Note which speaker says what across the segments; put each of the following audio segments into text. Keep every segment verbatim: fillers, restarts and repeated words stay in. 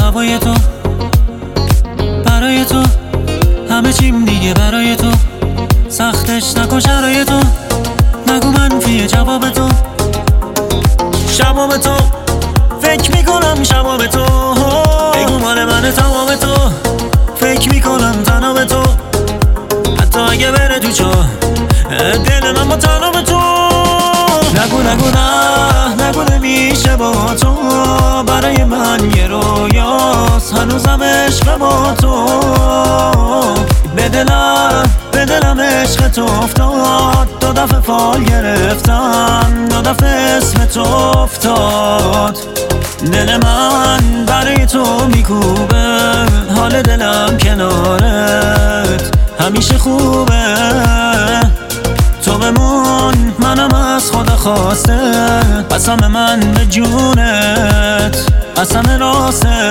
Speaker 1: هوای تو، برای تو همه چیم دیگه برای تو. سختش نکن شرای تو، نگو منفیه جواب تو. شباب تو فکر میکنم شباب تو، بگو مال من تمام تو. فکر میکنم تنها به تو، حتی اگه بره تو چا دل من با تنها به تو. نگو نگو نه نگو نمیشه با تو، برای من یه رویاست هنوزم عشق با تو. به دلم به دلم عشق تو افتاد، دو دفعه فال گرفتم، دو دفعه اسم تو افتاد. دل من برای تو میکوبه، حال دلم کنارت همیشه خوبه. تو بمون منم از خدا خواسته، قسم من به جونت قسم راسته.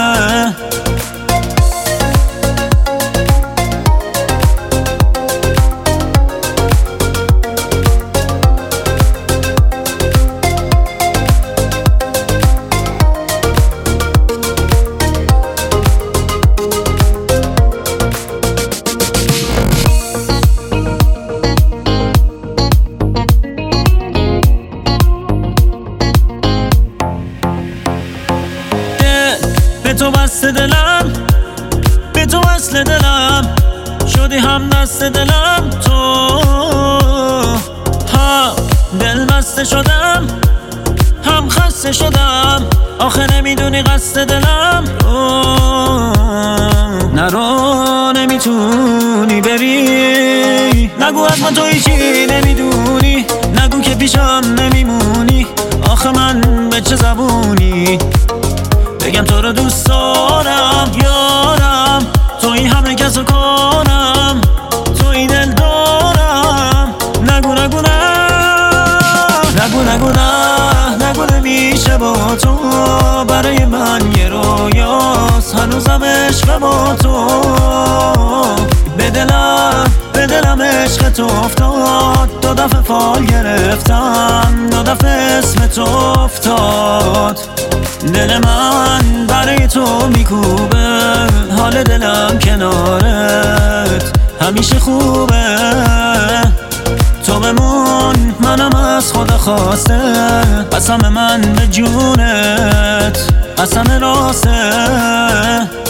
Speaker 1: به تو بسته دلم، به تو وصل دلم، شدی هم دست دلم. تو هم دل بسته شدم، هم خسته شدم، آخه نمیدونی قصد دلم. نرو نمیتونی بری، نگو از من تو هیچی نمیدونی، نگو که پیشم نمیمونی، آخه من به چه زبونی بگم تو رو دوست دارم یارم. توی همه کس رو کنم، توی دل دارم. نگو نگو نه نگو نگو نه نگو نمیشه با تو، برای من یه رویاست هنوزم عشق با تو. به دلم به دلم عشق تو افتاد، دو دفعه فال گرفتم، دو دفعه اسم تو افتاد. دل من برای تو میکوبه، حال دلم کنارت همیشه خوبه. تو بمون منم از خدا خواسته، قسم من به جونت قسم راسته.